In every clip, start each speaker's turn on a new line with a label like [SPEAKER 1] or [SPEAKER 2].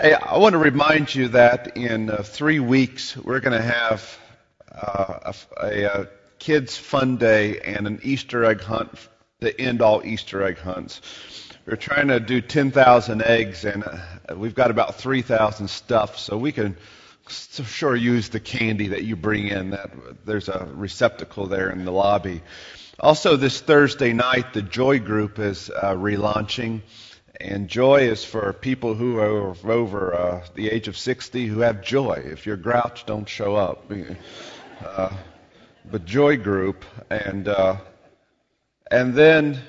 [SPEAKER 1] Hey, I want to remind you that in 3 weeks we're going to have a kids' fun day and an Easter egg hunt to end all Easter egg hunts. We're trying to do 10,000 eggs, and we've got about 3,000 stuffed, so we can sure use the candy that you bring in. There's a receptacle there in the lobby. Also, this Thursday night, the Joy Group is relaunching. And joy is for people who are over the age of 60 who have joy. If you're grouch, don't show up. But Joy Group, and then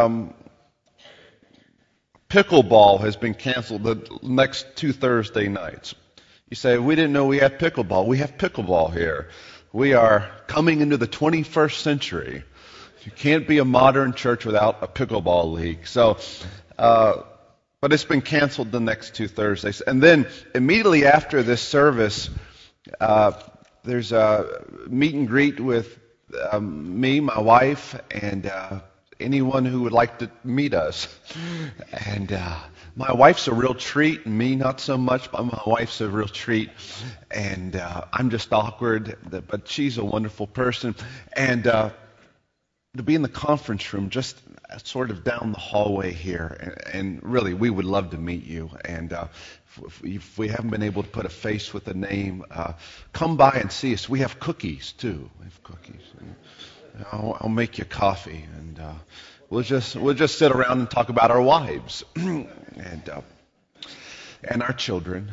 [SPEAKER 1] pickleball has been canceled the next 2 Thursday nights. You say, we didn't know we had pickleball. We have pickleball here. We are coming into the 21st century. You can't be a modern church without a pickleball league. So, but it's been canceled the next 2 Thursdays. And then immediately after this service, there's a meet and greet with me, my wife, and anyone who would like to meet us. And my wife's a real treat, and me not so much, but my wife's a real treat. And I'm just awkward, but she's a wonderful person. And to be in the conference room just sort of down the hallway here. And really, we would love to meet you. And if we haven't been able to put a face with a name, come by and see us. We have cookies, too. We have cookies. And I'll make you coffee. And we'll just sit around and talk about our wives and our children.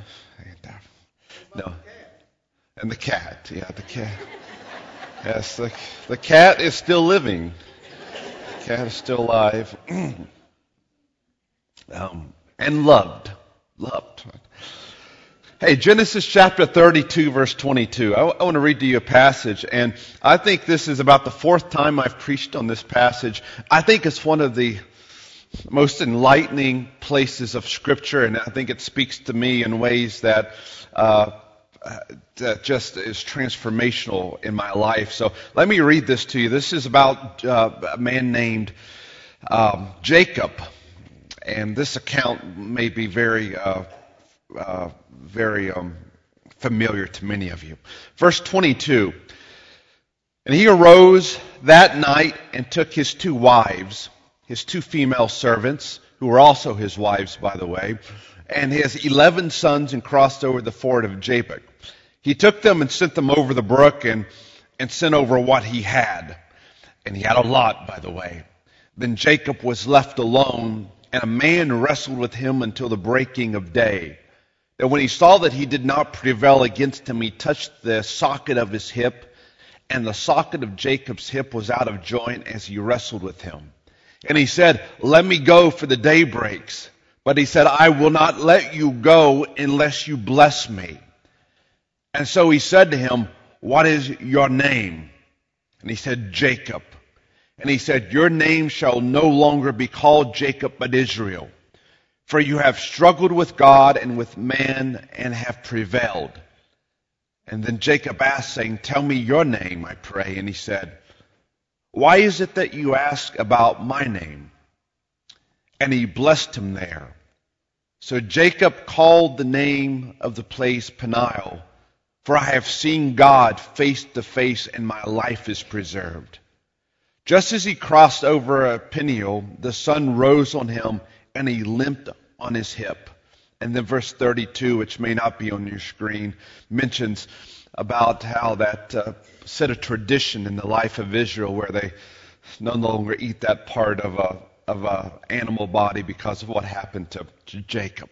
[SPEAKER 1] And the cat. Yeah, the cat. Yes, the cat is still living. The cat is still alive. And loved. Hey, Genesis chapter 32, verse 22. I want to read to you a passage, and I think this is about the 4th time I've preached on this passage. I think it's one of the most enlightening places of Scripture, and I think it speaks to me in ways that just is transformational in my life. So let me read this to you. This is about a man named Jacob, and this account may be very familiar to many of you. Verse 22, and he arose that night and took his 2 wives, his 2 female servants, who were also his wives, by the way, and his 11 sons, and crossed over the ford of Jabbok. He took them and sent them over the brook and sent over what he had. And he had a lot, by the way. Then Jacob was left alone, and a man wrestled with him until the breaking of day. And when he saw that he did not prevail against him, he touched the socket of his hip, and the socket of Jacob's hip was out of joint as he wrestled with him. And he said, "Let me go, for the day breaks." But he said, "I will not let you go unless you bless me." And so he said to him, "What is your name?" And he said, "Jacob." And he said, "Your name shall no longer be called Jacob, but Israel. For you have struggled with God and with man and have prevailed." And then Jacob asked, saying, "Tell me your name, I pray." And he said, "Why is it that you ask about my name?" And he blessed him there. So Jacob called the name of the place Peniel, for I have seen God face to face, and my life is preserved. Just as he crossed over Peniel, the sun rose on him, and he limped on his hip. And then verse 32, which may not be on your screen, mentions about how that set a tradition in the life of Israel where they no longer eat that part of a animal body because of what happened to Jacob.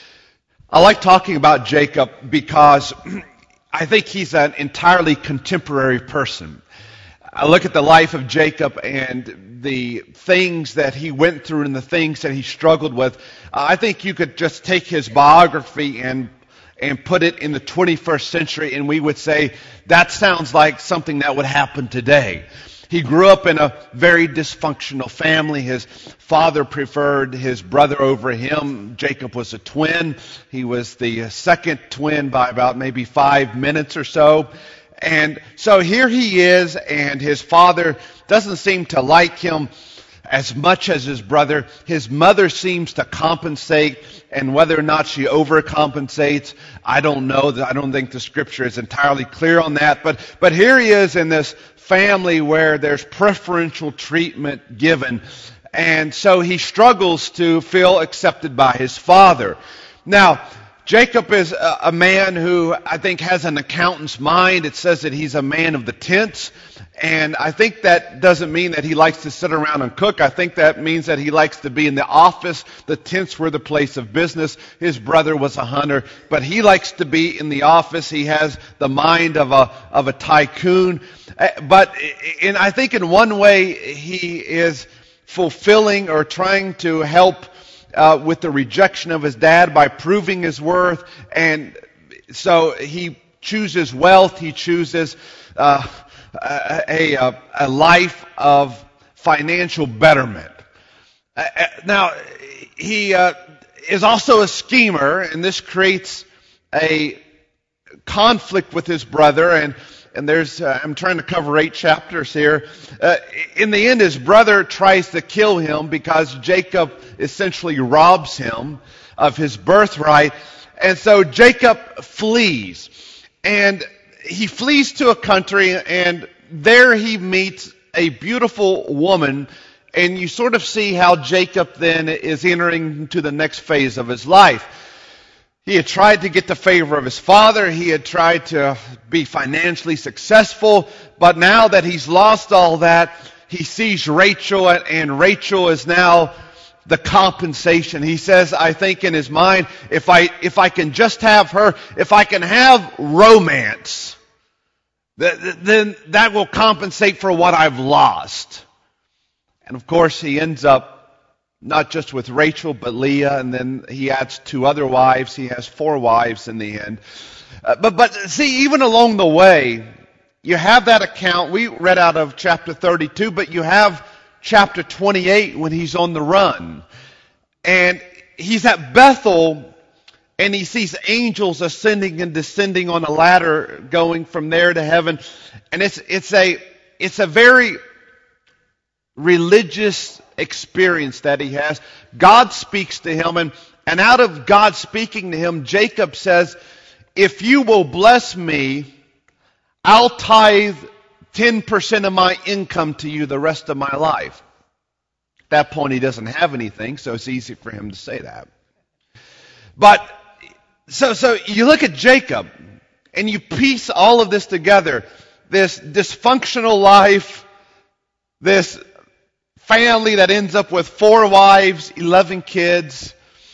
[SPEAKER 1] I like talking about Jacob because I think he's an entirely contemporary person. I look at the life of Jacob and the things that he went through and the things that he struggled with. I think you could just take his biography and put it in the 21st century, and we would say that sounds like something that would happen today. He grew up in a very dysfunctional family. His father preferred his brother over him. Jacob was a twin. He was the second twin by about maybe 5 minutes or so. And so here he is, and his father doesn't seem to like him as much as his brother. His mother seems to compensate, and whether or not she overcompensates, I don't know. I don't think the Scripture is entirely clear on that. But here he is in this family where there's preferential treatment given, and so he struggles to feel accepted by his father. Now, Jacob is a man who I think has an accountant's mind. It says that he's a man of the tents. And I think that doesn't mean that he likes to sit around and cook. I think that means that he likes to be in the office. The tents were the place of business. His brother was a hunter, but he likes to be in the office. He has the mind of a tycoon. And I think in one way he is fulfilling or trying to help with the rejection of his dad by proving his worth. And so he chooses wealth. He chooses a life of financial betterment. Now, he is also a schemer, and this creates a conflict with his brother. And there's, I'm trying to cover 8 chapters here. In the end, his brother tries to kill him because Jacob essentially robs him of his birthright. And so Jacob flees. And he flees to a country, and there he meets a beautiful woman. And you sort of see how Jacob then is entering into the next phase of his life. He had tried to get the favor of his father. He had tried to be financially successful. But now that he's lost all that, he sees Rachel, and Rachel is now the compensation. He says, I think in his mind, if I can just have her, if I can have romance, then that will compensate for what I've lost. And of course, he ends up not just with Rachel, but Leah, and then he adds 2 other wives. He has 4 wives in the end. But see, even along the way, you have that account. We read out of chapter 32, but you have chapter 28 when he's on the run. And he's at Bethel, and he sees angels ascending and descending on a ladder going from there to heaven. And it's a very religious experience that he has. God speaks to him, and out of God speaking to him, Jacob says, if you will bless me, I'll tithe 10% of my income to you the rest of my life. At that point, he doesn't have anything, so it's easy for him to say that. But, so you look at Jacob, and you piece all of this together. This dysfunctional life, this family that ends up with 4 wives, 11 kids,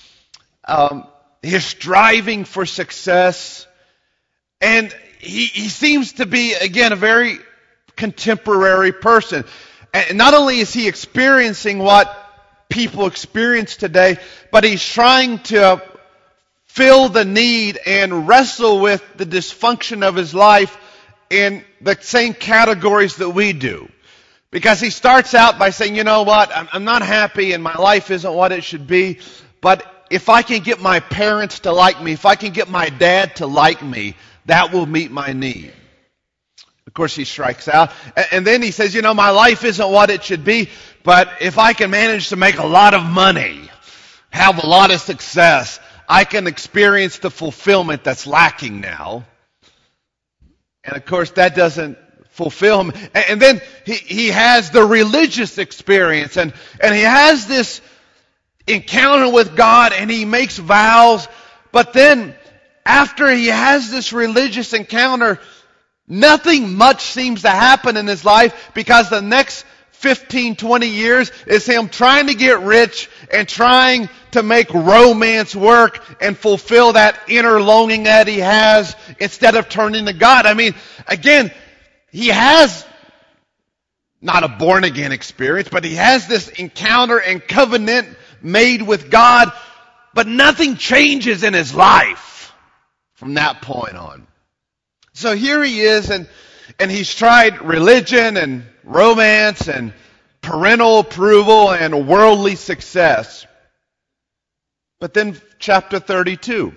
[SPEAKER 1] his striving for success, and he seems to be, again, a very contemporary person. And not only is he experiencing what people experience today, but he's trying to fill the need and wrestle with the dysfunction of his life in the same categories that we do. Because he starts out by saying, you know what, I'm not happy and my life isn't what it should be, but if I can get my parents to like me, if I can get my dad to like me, that will meet my need. Of course, he strikes out. And then he says, you know, my life isn't what it should be, but if I can manage to make a lot of money, have a lot of success, I can experience the fulfillment that's lacking now. And of course, that doesn't fulfill him. And then he has the religious experience, and he has this encounter with God, and he makes vows. But then, after he has this religious encounter, nothing much seems to happen in his life, because the next 15, 20 years is him trying to get rich and trying to make romance work and fulfill that inner longing that he has instead of turning to God. I mean, again, he has not a born-again experience, but he has this encounter and covenant made with God, but nothing changes in his life from that point on. So here he is, and he's tried religion and romance and parental approval and worldly success. But then chapter 32.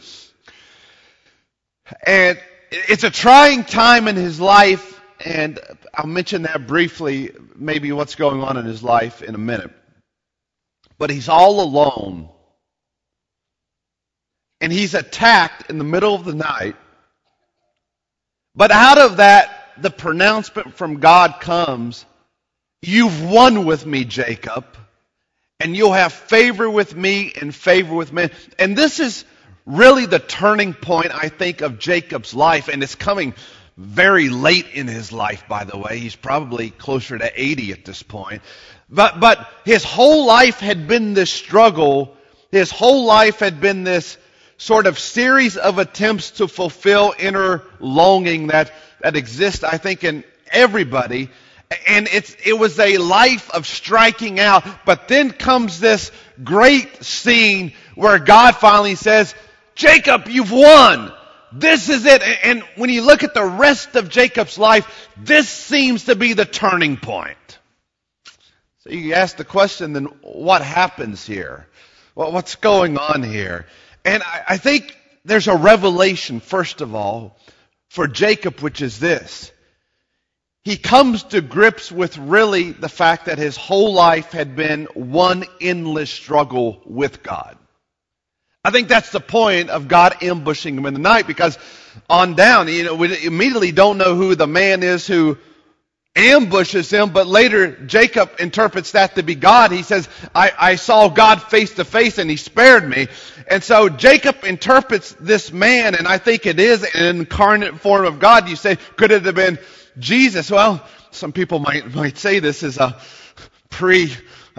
[SPEAKER 1] And it's a trying time in his life, and I'll mention that briefly, maybe what's going on in his life in a minute. but he's all alone. And he's attacked in the middle of the night. But out of that, the pronouncement from God comes, "You've won with me, Jacob, and you'll have favor with me and favor with men." And this is really the turning point, I think, of Jacob's life. And it's coming very late in his life, by the way. He's probably closer to 80 at this point. But his whole life had been this struggle. His whole life had been this sort of series of attempts to fulfill inner longing that exists, I think, in everybody. And it was a life of striking out. But then comes this great scene where God finally says, "Jacob, you've won. This is it." And when you look at the rest of Jacob's life, this seems to be the turning point. So you ask the question, then what happens here? Well, what's going on here? And I think there's a revelation, first of all, for Jacob, which is this. He comes to grips with really the fact that his whole life had been one endless struggle with God. I think that's the point of God ambushing him in the night, because on down, we immediately don't know who the man is who ambushes him, but later Jacob interprets that to be God. He says, I saw God face to face and he spared me. And so Jacob interprets this man, and I think it is an incarnate form of God. You say, could it have been Jesus? Well, some people might say this is a pre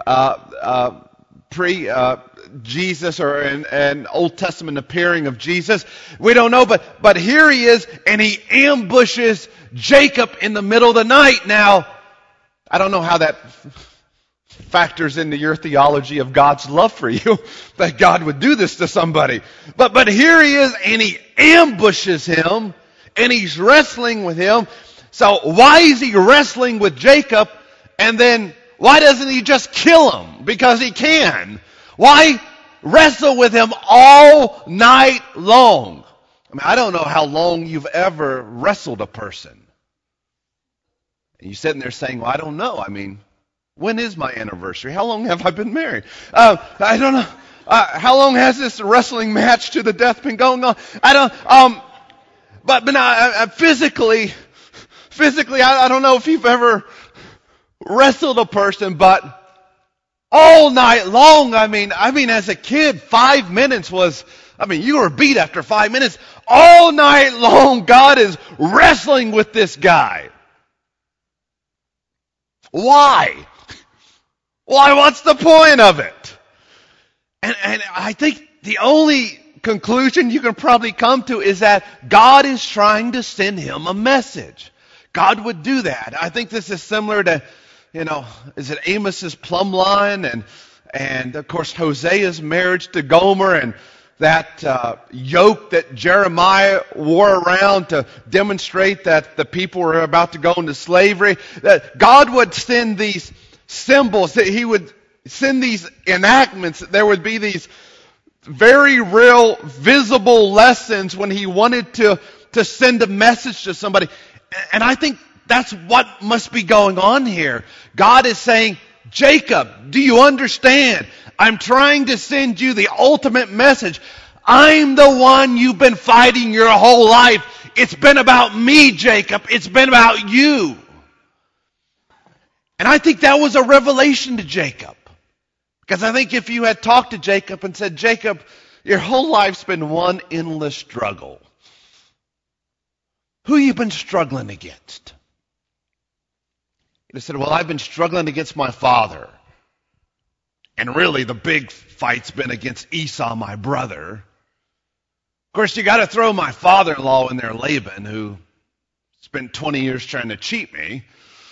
[SPEAKER 1] Jesus or an Old Testament appearing of Jesus. We don't know, but here he is, and he ambushes Jacob in the middle of the night. Now, I don't know how that factors into your theology of God's love for you, that God would do this to somebody. But here he is, and he ambushes him, and he's wrestling with him. So why is he wrestling with Jacob? And then why doesn't he just kill him? Because he can. Why wrestle with him all night long? I mean, I don't know how long you've ever wrestled a person. And you're sitting there saying, well, I don't know. I mean, when is my anniversary? How long have I been married? I don't know. How long has this wrestling match to the death been going on? I don't, but now, physically, I don't know if you've ever wrestled a person, but all night long, I mean, as a kid, 5 minutes was, you were beat after 5 minutes. All night long, God is wrestling with this guy. Why? Why? What's the point of it? And I think the only conclusion you can probably come to is that God is trying to send him a message. God would do that. I think this is similar to, is it Amos's plumb line and of course Hosea's marriage to Gomer, and that yoke that Jeremiah wore around to demonstrate that the people were about to go into slavery. That God would send these symbols, that he would send these enactments. There would be these very real, visible lessons when he wanted to send a message to somebody. And I think that's what must be going on here. God is saying, Jacob, do you understand? I'm trying to send you the ultimate message. I'm the one you've been fighting your whole life. It's been about me, Jacob. It's been about you. And I think that was a revelation to Jacob. Because I think if you had talked to Jacob and said, Jacob, your whole life's been one endless struggle. Who you been struggling against? He said, well, I've been struggling against my father. And really the big fight's been against Esau, my brother. Of course, you got to throw my father-in-law in there, Laban, who spent 20 years trying to cheat me.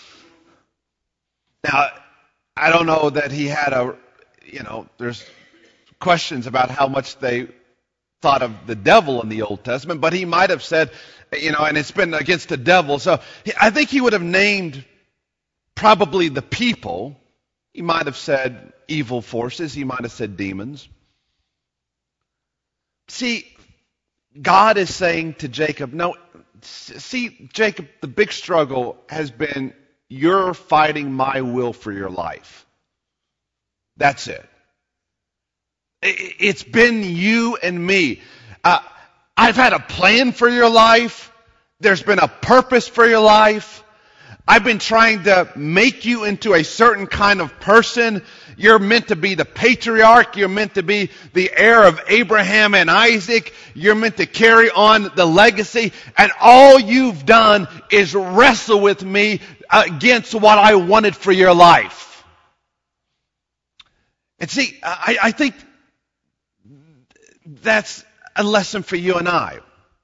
[SPEAKER 1] Now, I don't know that he had there's questions about how much they thought of the devil in the Old Testament, but he might have said, and it's been against the devil. So I think he would have named probably the people. He might have said evil forces. He might have said demons. See, God is saying to Jacob, no, see, Jacob, the big struggle has been you're fighting my will for your life. That's it. It's been you and me. I've had a plan for your life. There's been a purpose for your life. I've been trying to make you into a certain kind of person. You're meant to be the patriarch. You're meant to be the heir of Abraham and Isaac. You're meant to carry on the legacy. And all you've done is wrestle with me against what I wanted for your life. And see, I think that's a lesson for you and I.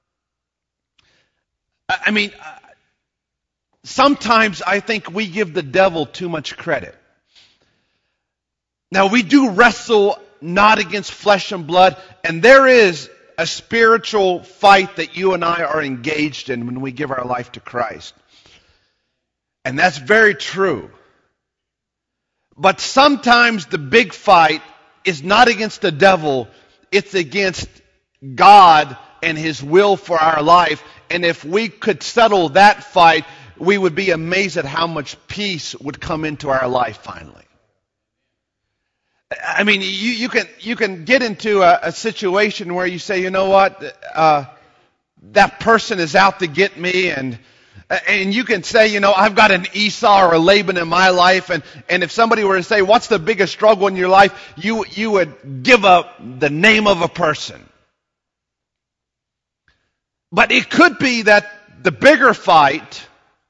[SPEAKER 1] I mean, sometimes I think we give the devil too much credit. Now, we do wrestle not against flesh and blood, and there is a spiritual fight that you and I are engaged in when we give our life to Christ. And that's very true. But sometimes the big fight is not against the devil, it's against God and His will for our life. And if we could settle that fight, we would be amazed at how much peace would come into our life finally. I mean, you can get into a situation where you say, you know what, that person is out to get me, and you can say, you know, I've got an Esau or a Laban in my life, and if somebody were to say, what's the biggest struggle in your life, you would give up the name of a person. But it could be that the bigger fight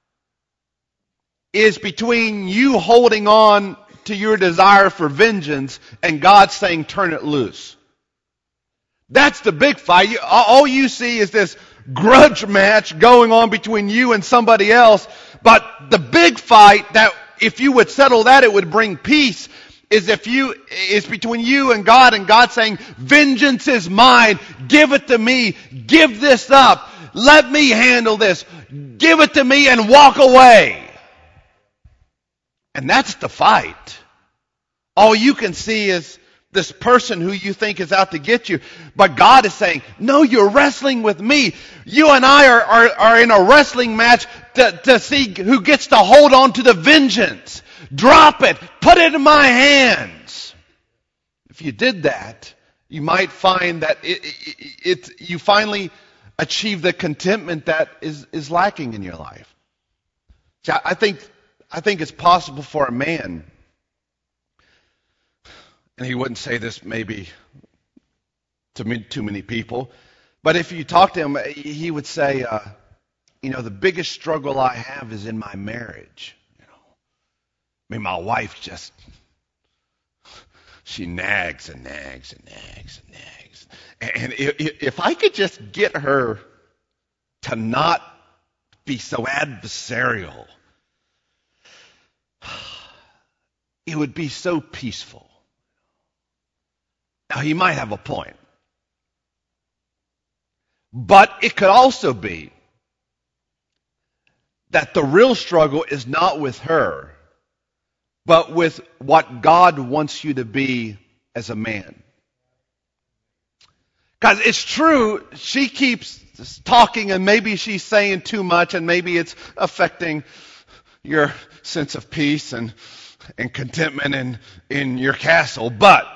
[SPEAKER 1] is between you holding on to your desire for vengeance and God saying, turn it loose. That's the big fight. All you see is this grudge match going on between you and somebody else. But the big fight, that if you would settle that, it would bring peace, is between you and God saying, vengeance is mine, give it to me, give this up, let me handle this, give it to me and walk away. And that's the fight. All you can see is this person who you think is out to get you. But God is saying, no, you're wrestling with me. You and I are in a wrestling match to see who gets to hold on to the vengeance. Drop it. Put it in my hands. If you did that, you might find that you finally achieve the contentment that is lacking in your life. So I think it's possible for a man, and he wouldn't say this maybe to too many people, but if you talk to him, he would say, the biggest struggle I have is in my marriage. I mean, my wife she nags and nags and nags and nags. And if I could just get her to not be so adversarial, it would be so peaceful. Now, he might have a point. But it could also be that the real struggle is not with her, but with what God wants you to be as a man. Because it's true, she keeps talking and maybe she's saying too much and maybe it's affecting your sense of peace and contentment in your castle. But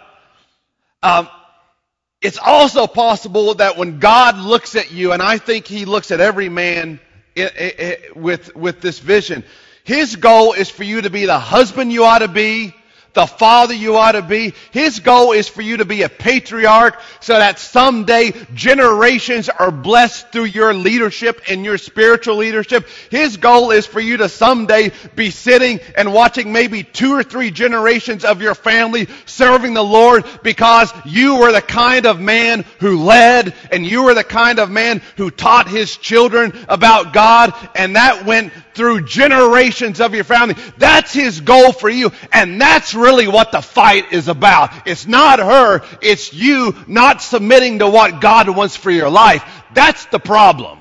[SPEAKER 1] it's also possible that when God looks at you, and I think He looks at every man with this vision, His goal is for you to be the husband you ought to be, the father you ought to be. His goal is for you to be a patriarch so that someday generations are blessed through your leadership and your spiritual leadership. His goal is for you to someday be sitting and watching maybe 2 or 3 generations of your family serving the Lord because you were the kind of man who led and you were the kind of man who taught his children about God, and that went through generations of your family. That's His goal for you, and that's really what the fight is about. It's not her, it's you not submitting to what God wants for your life. That's the problem.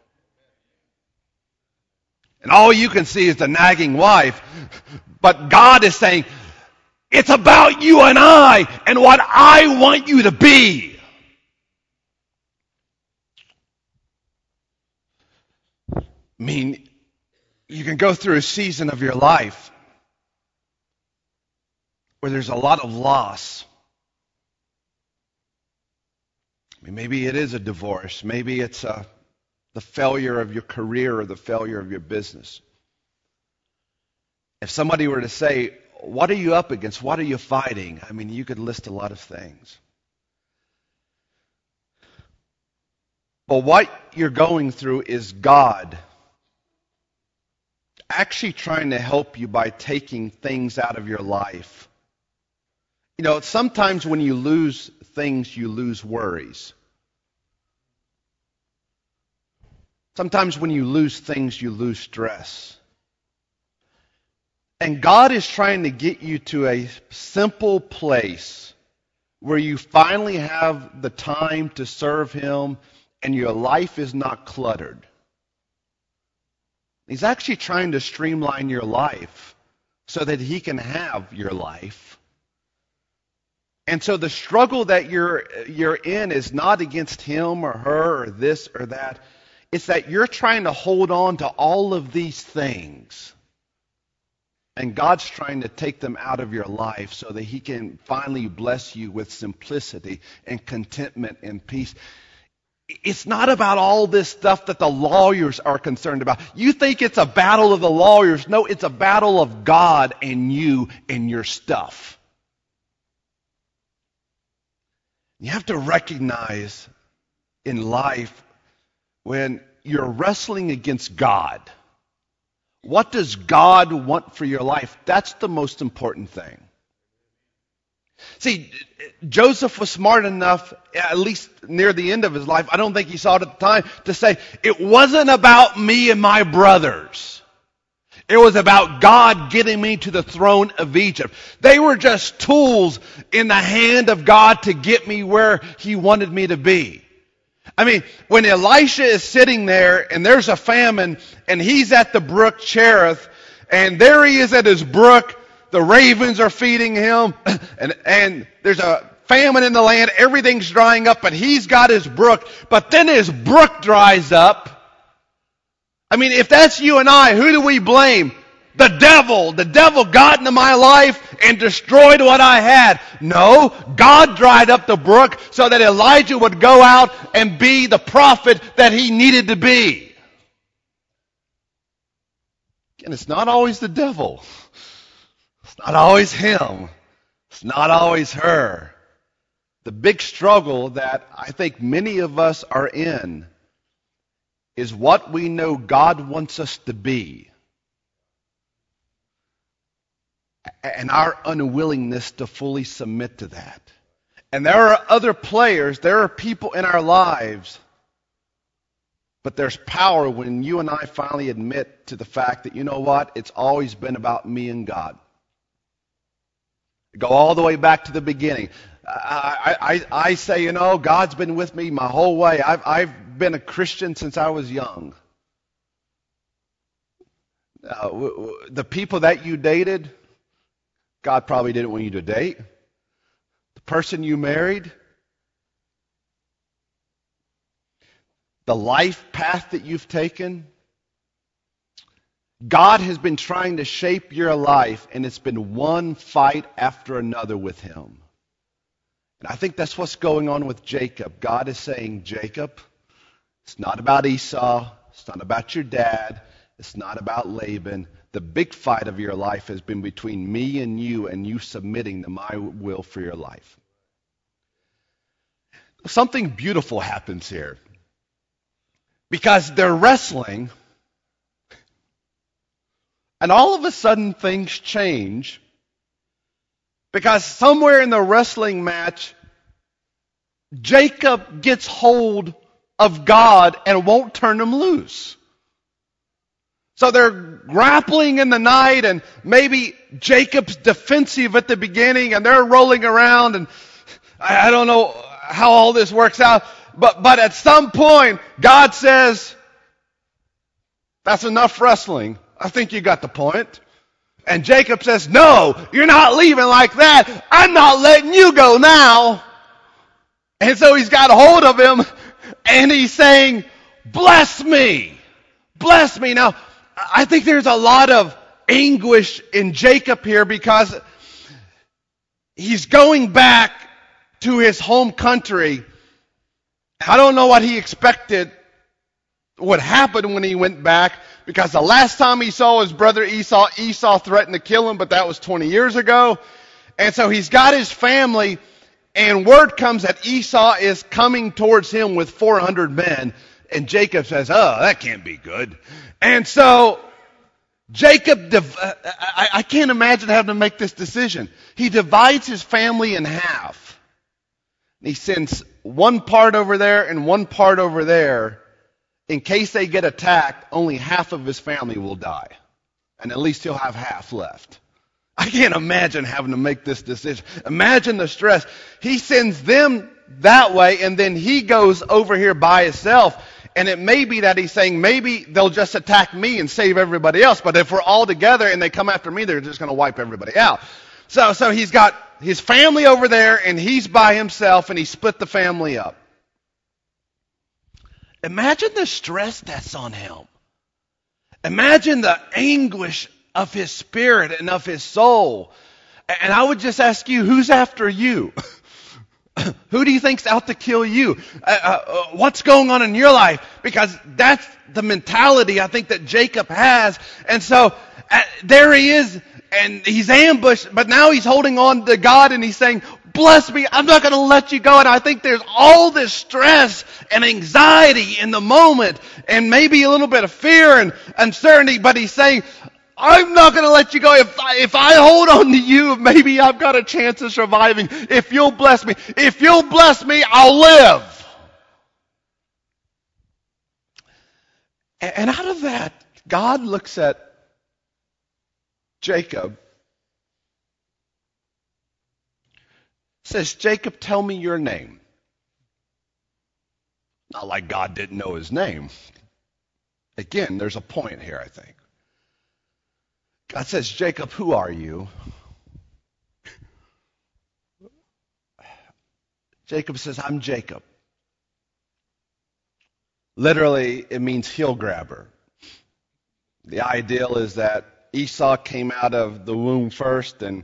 [SPEAKER 1] And all you can see is the nagging wife, but God is saying, it's about you and I and what I want you to be. I mean, you can go through a season of your life where there's a lot of loss. I mean, maybe it is a divorce. Maybe it's the failure of your career or the failure of your business. If somebody were to say, what are you up against? What are you fighting? I mean, you could list a lot of things. But what you're going through is God actually trying to help you by taking things out of your life. You know, sometimes when you lose things, you lose worries. Sometimes when you lose things, you lose stress. And God is trying to get you to a simple place where you finally have the time to serve Him and your life is not cluttered. He's actually trying to streamline your life so that He can have your life. And so the struggle that you're in is not against him or her or this or that. It's that you're trying to hold on to all of these things. And God's trying to take them out of your life so that He can finally bless you with simplicity and contentment and peace. It's not about all this stuff that the lawyers are concerned about. You think it's a battle of the lawyers. No, it's a battle of God and you and your stuff. You have to recognize in life when you're wrestling against God, what does God want for your life? That's the most important thing. See, Joseph was smart enough, at least near the end of his life, I don't think he saw it at the time, to say, it wasn't about me and my brothers. It was about God getting me to the throne of Egypt. They were just tools in the hand of God to get me where He wanted me to be. I mean, when Elisha is sitting there and there's a famine and he's at the brook Cherith and there he is at his brook, the ravens are feeding him and there's a famine in the land, everything's drying up, but he's got his brook, but then his brook dries up. I mean, if that's you and I, who do we blame? The devil. The devil got into my life and destroyed what I had. No, God dried up the brook so that Elijah would go out and be the prophet that he needed to be. And it's not always the devil. It's not always him. It's not always her. The big struggle that I think many of us are in is what we know God wants us to be. And our unwillingness to fully submit to that. And there are other players, there are people in our lives, but there's power when you and I finally admit to the fact that, you know what, it's always been about me and God. Go all the way back to the beginning. I say, you know, God's been with me my whole way. I've been a Christian since I was young. The people that you dated, God probably didn't want you to date. The person you married, the life path that you've taken, God has been trying to shape your life, and it's been one fight after another with Him. And I think that's what's going on with Jacob. God is saying, Jacob, it's not about Esau. It's not about your dad. It's not about Laban. The big fight of your life has been between me and you submitting to my will for your life. Something beautiful happens here. Because they're wrestling, and all of a sudden things change. Because somewhere in the wrestling match, Jacob gets hold of God and won't turn him loose. So they're grappling in the night, and maybe Jacob's defensive at the beginning, and they're rolling around, and I don't know how all this works out. But at some point, God says, that's enough wrestling. I think you got the point. And Jacob says, no, you're not leaving like that. I'm not letting you go now. And so he's got a hold of him, and he's saying, bless me. Bless me. Now, I think there's a lot of anguish in Jacob here because he's going back to his home country, I don't know what he expected would happen when he went back, because the last time he saw his brother Esau threatened to kill him, but that was 20 years ago. And so he's got his family, and word comes that Esau is coming towards him with 400 men. And Jacob says, oh, that can't be good. And so Jacob, I can't imagine having to make this decision. He divides his family in half. He sends one part over there and one part over there. In case they get attacked, only half of his family will die. And at least he'll have half left. I can't imagine having to make this decision. Imagine the stress. He sends them that way, and then he goes over here by himself. And it may be that he's saying, maybe they'll just attack me and save everybody else. But if we're all together and they come after me, they're just going to wipe everybody out. So he's got his family over there, and he's by himself, and he split the family up. Imagine the stress that's on him. Imagine the anguish of his spirit and of his soul. And I would just ask you, who's after you? Who do you think's out to kill you? What's going on in your life? Because that's the mentality I think that Jacob has. And so there he is, and he's ambushed, but now he's holding on to God, and he's saying, bless me, I'm not going to let you go. And I think there's all this stress and anxiety in the moment, and maybe a little bit of fear and uncertainty, but he's saying, I'm not going to let you go. If I hold on to you, maybe I've got a chance of surviving. If you'll bless me. If you'll bless me, I'll live. And out of that, God looks at Jacob, says, Jacob, tell me your name. Not like God didn't know his name. Again, there's a point here, I think. God says, Jacob, who are you? Jacob says, I'm Jacob. Literally, it means heel grabber. The ideal is that Esau came out of the womb first, and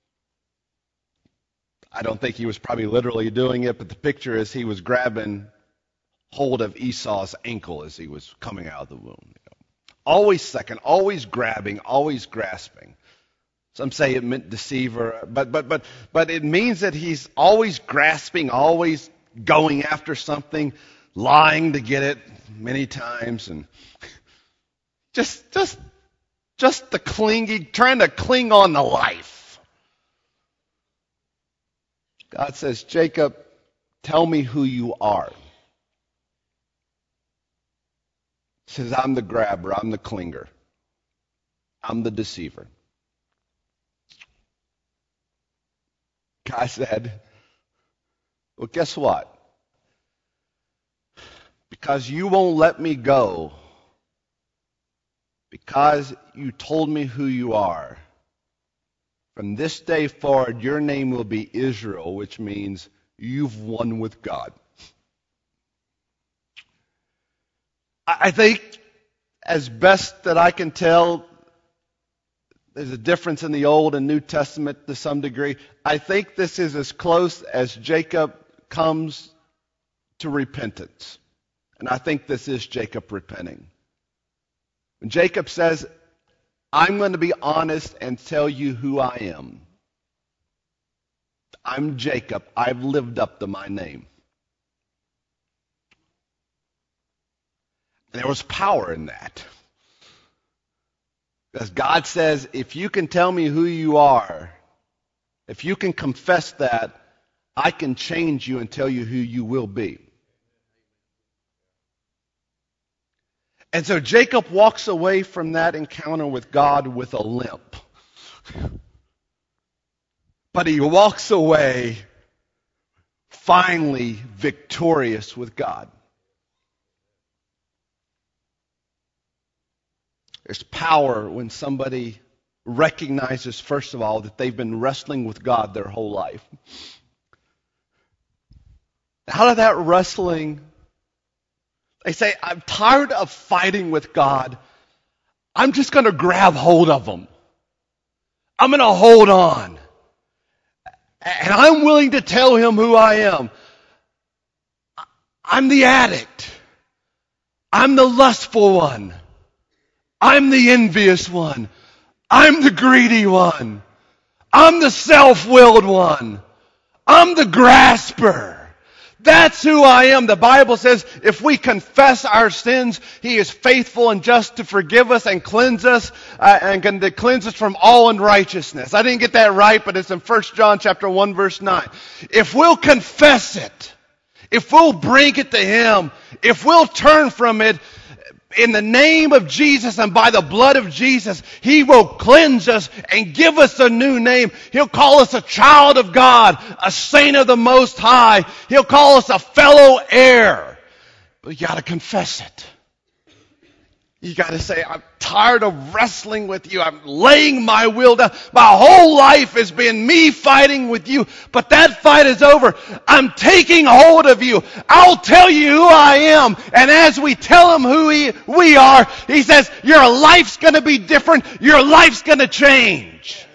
[SPEAKER 1] I don't think he was probably literally doing it, but the picture is he was grabbing hold of Esau's ankle as he was coming out of the womb. Always second, always grabbing, always grasping. Some say it meant deceiver, but it means that he's always grasping, always going after something, lying to get it many times, and just the clinging, trying to cling on to life. God says, Jacob, tell me who you are. He says, I'm the grabber, I'm the clinger, I'm the deceiver. God said, well, guess what? Because you won't let me go, because you told me who you are, from this day forward, your name will be Israel, which means you've won with God. I think, as best that I can tell, there's a difference in the Old and New Testament to some degree. I think this is as close as Jacob comes to repentance. And I think this is Jacob repenting. When Jacob says, I'm going to be honest and tell you who I am. I'm Jacob. I've lived up to my name. And there was power in that. Because God says, if you can tell me who you are, if you can confess that, I can change you and tell you who you will be. And so Jacob walks away from that encounter with God with a limp. But he walks away finally victorious with God. There's power when somebody recognizes, first of all, that they've been wrestling with God their whole life. Out of that wrestling, they say, I'm tired of fighting with God. I'm just going to grab hold of him. I'm going to hold on. And I'm willing to tell him who I am. I'm the addict. I'm the lustful one. I'm the envious one. I'm the greedy one. I'm the self-willed one. I'm the grasper. That's who I am. The Bible says if we confess our sins, He is faithful and just to forgive us and cleanse us and can cleanse us from all unrighteousness. I didn't get that right, but it's in 1 John chapter 1 verse 9. If we'll confess it, if we'll bring it to Him, if we'll turn from it, in the name of Jesus and by the blood of Jesus, He will cleanse us and give us a new name. He'll call us a child of God, a saint of the Most High. He'll call us a fellow heir. But you got to confess it. You got to say, I'm tired of wrestling with you. I'm laying my will down. My whole life has been me fighting with you, but that fight is over. I'm taking hold of you. I'll tell you who I am. And as we tell Him who we are, He says, your life's going to be different. Your life's going to change.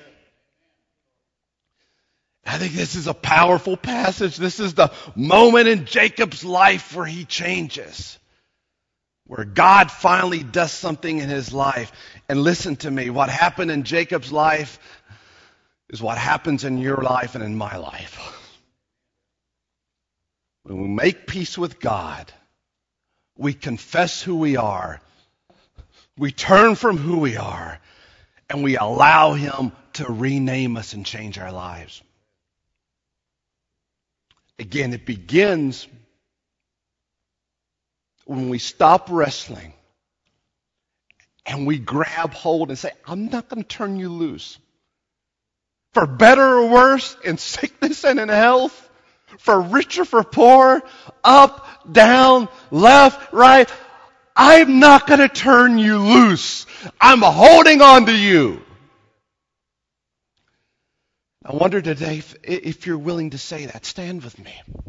[SPEAKER 1] I think this is a powerful passage. This is the moment in Jacob's life where he changes. Where God finally does something in his life. And listen to me, what happened in Jacob's life is what happens in your life and in my life. When we make peace with God, we confess who we are, we turn from who we are, and we allow Him to rename us and change our lives. Again, it begins when we stop wrestling and we grab hold and say, I'm not going to turn you loose. For better or worse, in sickness and in health, for rich or for poor, up, down, left, right, I'm not going to turn you loose. I'm holding on to you. I wonder today if you're willing to say that. Stand with me.